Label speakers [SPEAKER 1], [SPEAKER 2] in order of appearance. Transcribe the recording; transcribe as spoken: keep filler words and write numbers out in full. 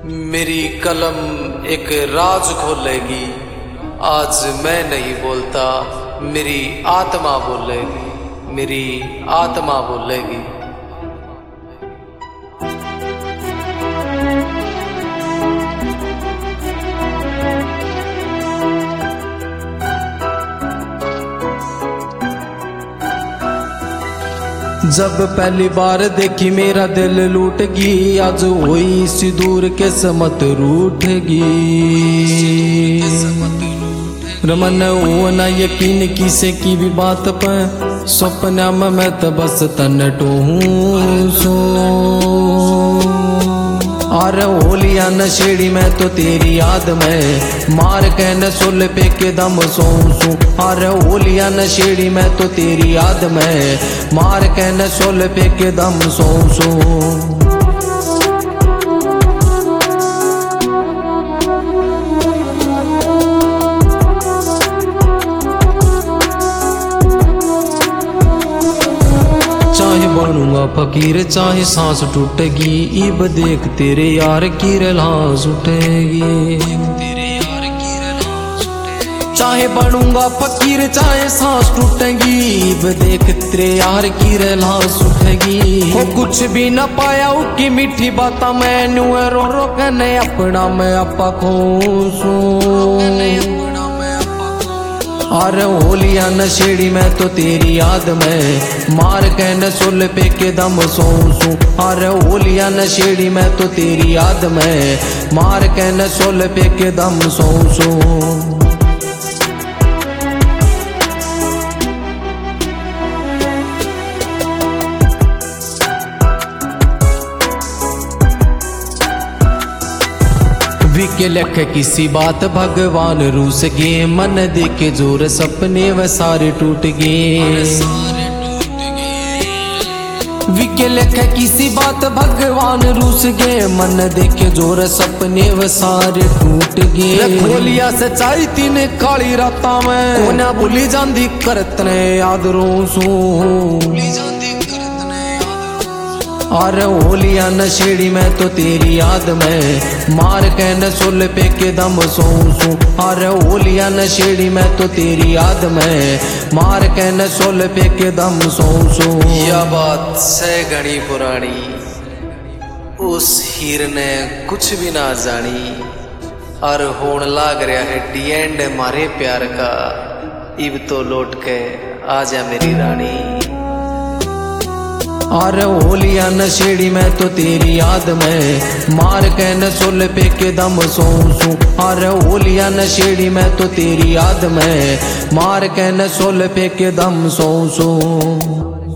[SPEAKER 1] मेरी कलम एक राज खोलेगी। आज मैं नहीं बोलता, मेरी आत्मा बोलेगी, मेरी आत्मा बोलेगी।
[SPEAKER 2] जब पहली बार देखी मेरा दिल लूट गई, आज हुई सी दूर किस्मत रूठगी। रमन हो न यकीन किसे की भी बात पर, सपना में मैं तो बस तन टूं सो। और होलिया नशेड़ी में तो तेरी याद में, मार के न सुल पे के दम सो सू। और होलिया नशेड़ी में तो तेरी याद में, मार के न सुल पे के दम सो सू। चाहे बनूंगा फकीर चाहे सांस टूटेगी, इब देख तेरे यार की रलास उठेगी। चाहे बनूंगा फकीर चाहे सांस टूटेगी, इब देख तेरे यार की रलास उठेगी। हो कुछ भी न पाया उसकी मीठी बात मैनू रो रो कने अपना मैं अपा खोसूं। और होलिया नशेड़ी में तो तेरी याद में, मार के न सुल पे के दम सो सू। और होलिया नशेड़ी में तो तेरी याद में, मार के न सुल पे के दम सो सू। विके लख किसी बात भगवान रूस गए, मन देखे जोर सपने व सारे टूट गए। विके लख किसी बात भगवान रूस गए, मन देखे जोर सपने व सारे टूट गए। खोलिया सच्चाई तीन काली राता में, कोना भूली जांदी करतने याद रोसू। और होलिया नशेड़ी में तो तेरी याद में, मार के न सुल पे के दम सो सू। और होलिया नशेड़ी में तो तेरी याद में, मार के न सुल पे के दम सो सू।
[SPEAKER 1] यह बात सह घड़ी पुरानी, उस हीर ने कुछ भी ना जानी। और होण लाग रहा है डी एंड मारे प्यार का, इब तो लौट के आजा मेरी रानी।
[SPEAKER 2] और होलिया नशेड़ी में तो तेरी याद में, मार के न सुल पे के दम सो सू। और होलिया नशेड़ी में तो तेरी याद में, मार के न सुल पे के दम सो सू।